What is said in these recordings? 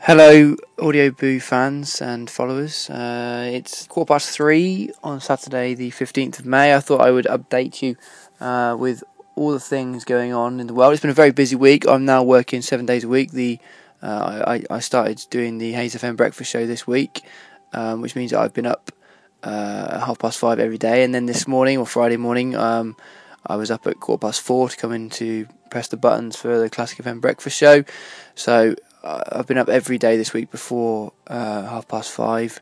Hello, Audio Boo fans and followers. It's 3:15 on Saturday, the 15th of May. I thought I would update you with all the things going on in the world. It's been a very busy week. I'm now working 7 days a week. I started doing the Hayes FM breakfast show this week, which means that I've been up at 5:30 every day. And then this morning, or Friday morning, I was up at 4:15 to come in to press the buttons for the Classic FM breakfast show. So I've been up every day this week before 5:30,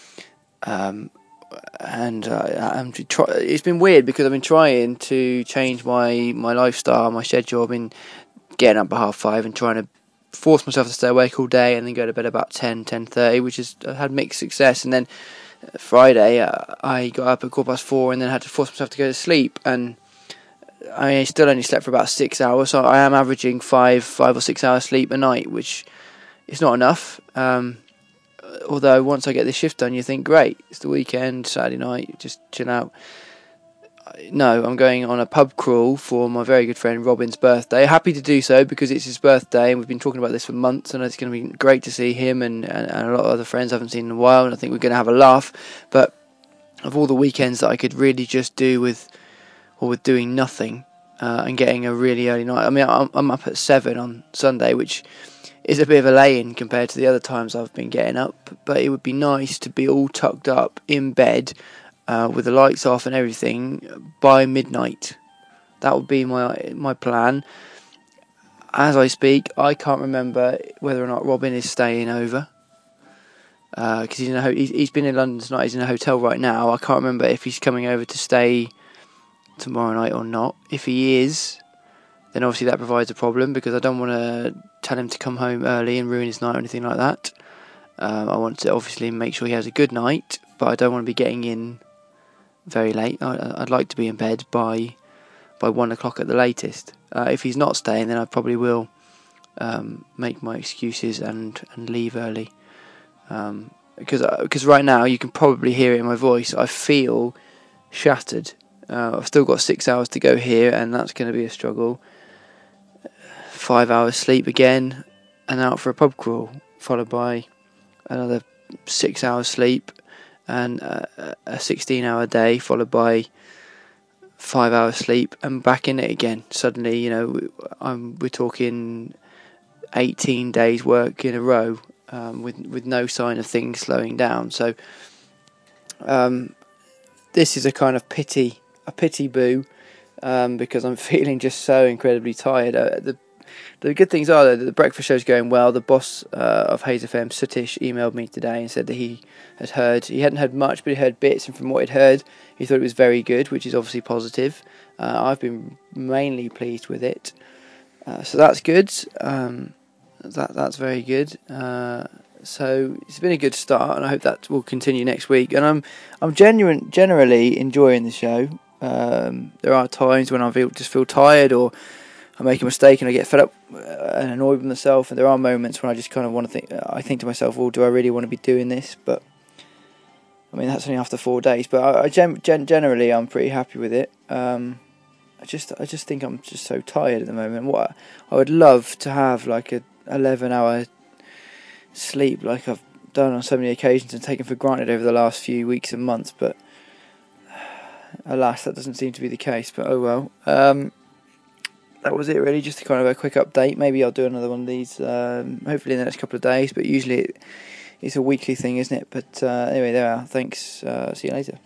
and it's been weird because I've been trying to change my lifestyle, my schedule. I've been getting up at 5:30 and trying to force myself to stay awake all day and then go to bed about 10:30, which has had mixed success. And then Friday I got up at 4:15 and then had to force myself to go to sleep, and I still only slept for about 6 hours, so I am averaging 5 or 6 hours sleep a night, which is not enough. Although once I get this shift done, you think, great, it's the weekend, Saturday night, just chill out. No, I'm going on a pub crawl for my very good friend Robin's birthday. Happy to do so because it's his birthday, and we've been talking about this for months, and it's going to be great to see him and a lot of other friends I haven't seen in a while, and I think we're going to have a laugh. But of all the weekends that I could really just do with doing nothing and getting a really early night. I mean, I'm up at 7 on Sunday, which is a bit of a lay-in compared to the other times I've been getting up, but it would be nice to be all tucked up in bed with the lights off and everything by midnight. That would be my plan. As I speak, I can't remember whether or not Robin is staying over, because he's been in London tonight. He's in a hotel right now. I can't remember if he's coming over to stay tomorrow night or not. If he is, then obviously that provides a problem, because I don't want to tell him to come home early and ruin his night or anything like that. I want to obviously make sure he has a good night, but I don't want to be getting in very late. I'd like to be in bed by 1 o'clock at the latest. If he's not staying, then I probably will make my excuses and leave early, because right now you can probably hear it in my voice. I feel shattered. I've still got 6 hours to go here, and that's going to be a struggle. 5 hours sleep again, and out for a pub crawl, followed by another 6 hours sleep, and a 16-hour day, followed by 5 hours sleep, and back in it again. Suddenly, we're talking 18 days work in a row, with no sign of things slowing down. So this is a kind of pity boo, because I'm feeling just so incredibly tired. The good things are that the breakfast show's going well. The boss of Hayes FM, Satish, emailed me today and said that he hadn't heard much, but he heard bits, and from what he'd heard, he thought it was very good, which is obviously positive. I've been mainly pleased with it, so that's good. That's very good. So it's been a good start, and I hope that will continue next week. And I'm generally enjoying the show. There are times when I feel tired, or I make a mistake and I get fed up and annoyed with myself, and there are moments when I just kind of want to think. I think to myself, "Well, do I really want to be doing this?" But I mean, that's only after 4 days. But generally, I'm pretty happy with it. I just think I'm just so tired at the moment. What I would love to have like a 11-hour sleep, like I've done on so many occasions and taken for granted over the last few weeks and months. But alas, that doesn't seem to be the case. But oh well. That was it really, just a kind of a quick update. Maybe I'll do another one of these, hopefully in the next couple of days, but usually it's a weekly thing, isn't it? But anyway, there we are. Thanks, see you later.